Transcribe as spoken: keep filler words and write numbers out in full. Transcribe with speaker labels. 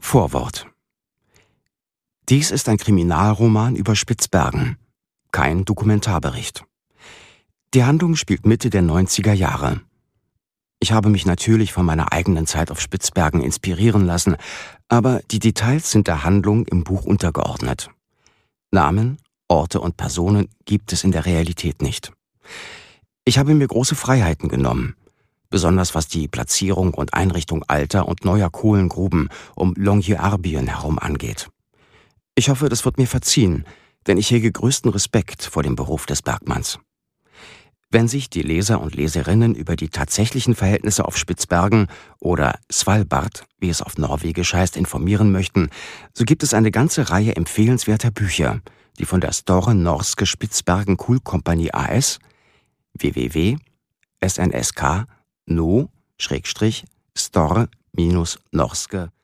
Speaker 1: Vorwort. Dies ist ein Kriminalroman über Spitzbergen, kein Dokumentarbericht. Die Handlung spielt Mitte der neunziger Jahre. Ich habe mich natürlich von meiner eigenen Zeit auf Spitzbergen inspirieren lassen, aber die Details sind der Handlung im Buch untergeordnet. Namen, Orte und Personen gibt es in der Realität nicht. Ich habe mir große Freiheiten genommen, besonders was die Platzierung und Einrichtung alter und neuer Kohlengruben um Longyearbyen herum angeht. Ich hoffe, das wird mir verziehen, denn ich hege größten Respekt vor dem Beruf des Bergmanns. Wenn sich die Leser und Leserinnen über die tatsächlichen Verhältnisse auf Spitzbergen oder Svalbard, wie es auf Norwegisch heißt, informieren möchten, so gibt es eine ganze Reihe empfehlenswerter Bücher, die von der Store Norske Spitsbergen Kulkompani A S w w w punkt s n s k no Store Norske